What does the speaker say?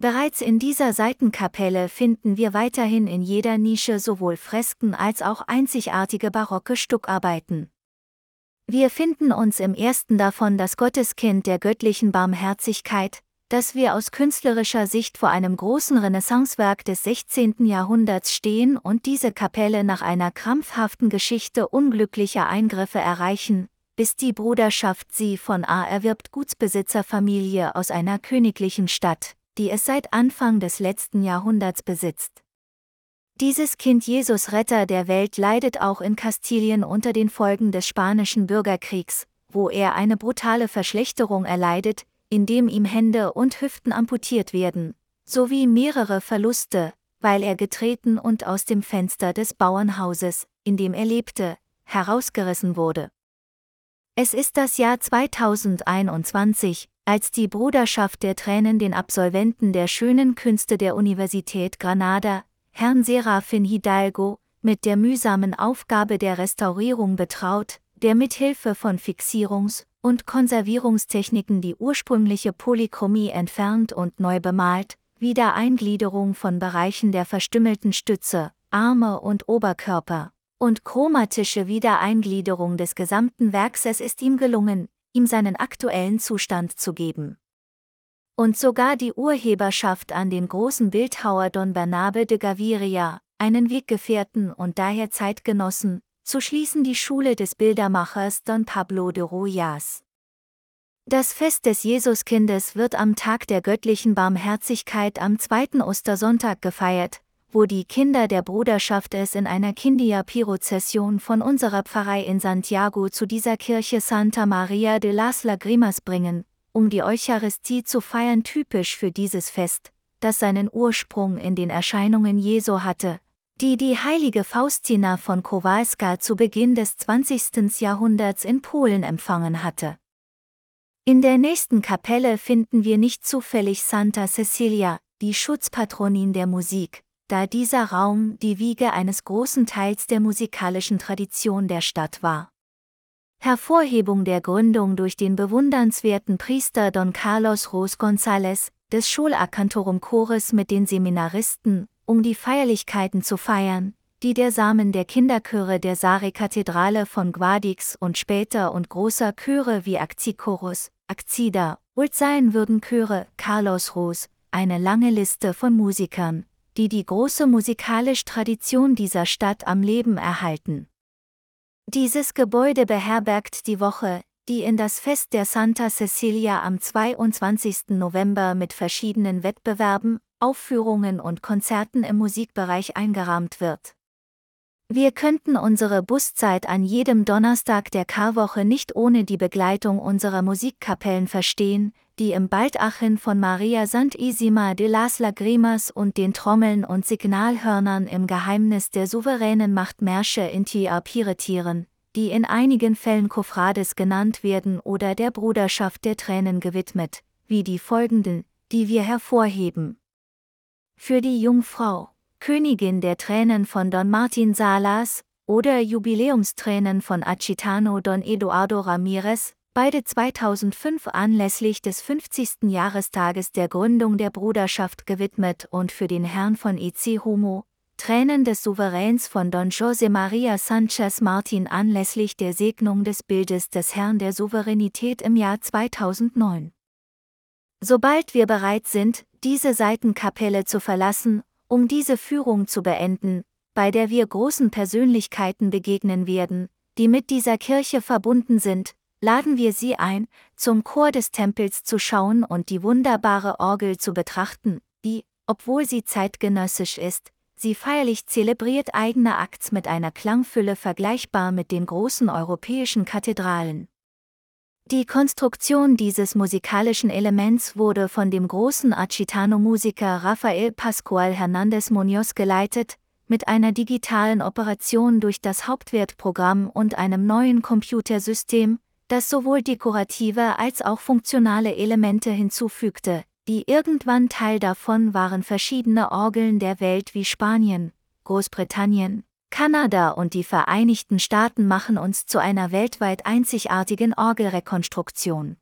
Bereits in dieser Seitenkapelle finden wir weiterhin in jeder Nische sowohl Fresken als auch einzigartige barocke Stuckarbeiten. Wir finden uns im ersten davon das Gotteskind der göttlichen Barmherzigkeit, das wir aus künstlerischer Sicht vor einem großen Renaissancewerk des 16. Jahrhunderts stehen und diese Kapelle nach einer krampfhaften Geschichte unglücklicher Eingriffe erreichen, bis die Bruderschaft sie von A erwirbt Gutsbesitzerfamilie aus einer königlichen Stadt, die es seit Anfang des letzten Jahrhunderts besitzt. Dieses Kind Jesus Retter der Welt leidet auch in Kastilien unter den Folgen des Spanischen Bürgerkriegs, wo er eine brutale Verschlechterung erleidet, indem ihm Hände und Hüften amputiert werden, sowie mehrere Verluste, weil er getreten und aus dem Fenster des Bauernhauses, in dem er lebte, herausgerissen wurde. Es ist das Jahr 2021, als die Bruderschaft der Tränen den Absolventen der schönen Künste der Universität Granada, Herrn Serafin Hidalgo, mit der mühsamen Aufgabe der Restaurierung betraut, der mithilfe von Fixierungs- und Konservierungstechniken die ursprüngliche Polychromie entfernt und neu bemalt, Wiedereingliederung von Bereichen der verstümmelten Stütze, Arme und Oberkörper, und chromatische Wiedereingliederung des gesamten Werks. Es ist ihm gelungen, ihm seinen aktuellen Zustand zu geben. Und sogar die Urheberschaft an den großen Bildhauer Don Bernabe de Gaviria, einen Weggefährten und daher Zeitgenossen, zu schließen die Schule des Bildermachers Don Pablo de Rojas. Das Fest des Jesuskindes wird am Tag der göttlichen Barmherzigkeit am 2. Ostersonntag gefeiert, wo die Kinder der Bruderschaft es in einer Kindia-Pirozession von unserer Pfarrei in Santiago zu dieser Kirche Santa Maria de las Lágrimas bringen, um die Eucharistie zu feiern, typisch für dieses Fest, das seinen Ursprung in den Erscheinungen Jesu hatte, die die heilige Faustina von Kowalska zu Beginn des 20. Jahrhunderts in Polen empfangen hatte. In der nächsten Kapelle finden wir nicht zufällig Santa Cecilia, die Schutzpatronin der Musik, da dieser Raum die Wiege eines großen Teils der musikalischen Tradition der Stadt war. Hervorhebung der Gründung durch den bewundernswerten Priester Don Carlos Ros González, des Scholacantorum Chores mit den Seminaristen, um die Feierlichkeiten zu feiern, die der Samen der Kinderchöre der Sare-Kathedrale von Guadix und später und großer Chöre wie Akzichorus, Akzida, und sein würden Chöre, Carlos Ros, eine lange Liste von Musikern, die die große musikalische Tradition dieser Stadt am Leben erhalten. Dieses Gebäude beherbergt die Woche, die in das Fest der Santa Cecilia am 22. November mit verschiedenen Wettbewerben, Aufführungen und Konzerten im Musikbereich eingerahmt wird. Wir könnten unsere Buszeit an jedem Donnerstag der Karwoche nicht ohne die Begleitung unserer Musikkapellen verstehen, die im Baldachin von Maria Santissima de las Lágrimas und den Trommeln und Signalhörnern im Geheimnis der souveränen Macht Märsche interpretieren, die in einigen Fällen Cofrades genannt werden oder der Bruderschaft der Tränen gewidmet, wie die folgenden, die wir hervorheben. Für die Jungfrau, Königin der Tränen von Don Martin Salas, oder Jubiläumstränen von Achitano Don Eduardo Ramírez, beide 2005 anlässlich des 50. Jahrestages der Gründung der Bruderschaft gewidmet, und für den Herrn von Homo, Tränen des Souveräns von Don José María Sánchez Martín anlässlich der Segnung des Bildes des Herrn der Souveränität im Jahr 2009. Sobald wir bereit sind, diese Seitenkapelle zu verlassen, um diese Führung zu beenden, bei der wir großen Persönlichkeiten begegnen werden, die mit dieser Kirche verbunden sind, laden wir Sie ein, zum Chor des Tempels zu schauen und die wunderbare Orgel zu betrachten, die, obwohl sie zeitgenössisch ist, sie feierlich zelebriert, eigene Akts mit einer Klangfülle vergleichbar mit den großen europäischen Kathedralen. Die Konstruktion dieses musikalischen Elements wurde von dem großen Achitano-Musiker Rafael Pascual Hernández Muñoz geleitet, mit einer digitalen Operation durch das Hauptwertprogramm und einem neuen Computersystem, das sowohl dekorative als auch funktionale Elemente hinzufügte, die irgendwann Teil davon waren. Verschiedene Orgeln der Welt wie Spanien, Großbritannien, Kanada und die Vereinigten Staaten machen uns zu einer weltweit einzigartigen Orgelrekonstruktion.